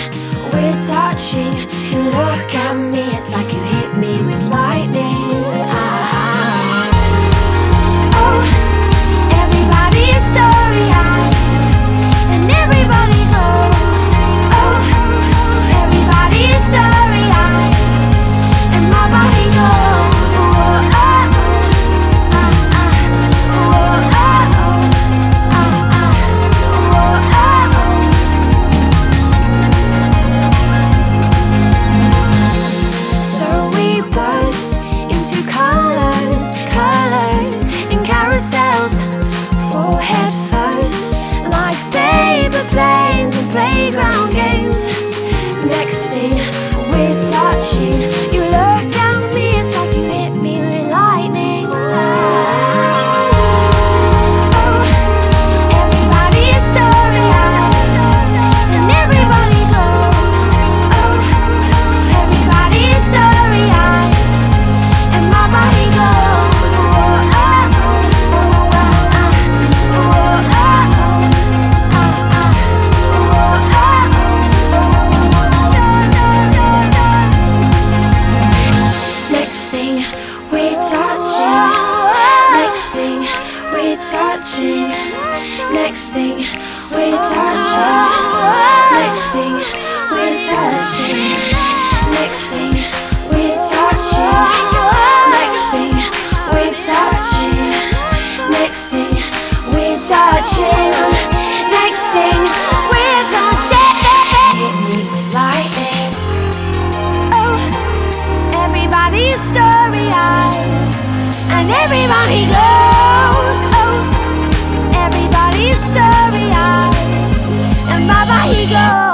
we're touching. You look at me, it's like you hit me with lightning. Oh, everybody's story-eyed, and everybody knows. Oh, everybody's story-eyed, and my body goes. Head first, like paper planes and playground games. Next thing, we're touching. You look at me, it's like you hit me with lightning. Oh, everybody's story-eyed, and everybody knows. Oh, everybody's story-eyed, and my body goes. Next thing, we're touching. Next thing, we're touching. Next thing, we're touching. Next thing, we're touching. Next thing, we're touching. Next thing, we're touching. Next thing, we're touching. Next thing, we're touching. Hit me with lightning. Oh, everybody's story-eyed, and everybody goes. Oh, everybody's story-eyed, and my body goes.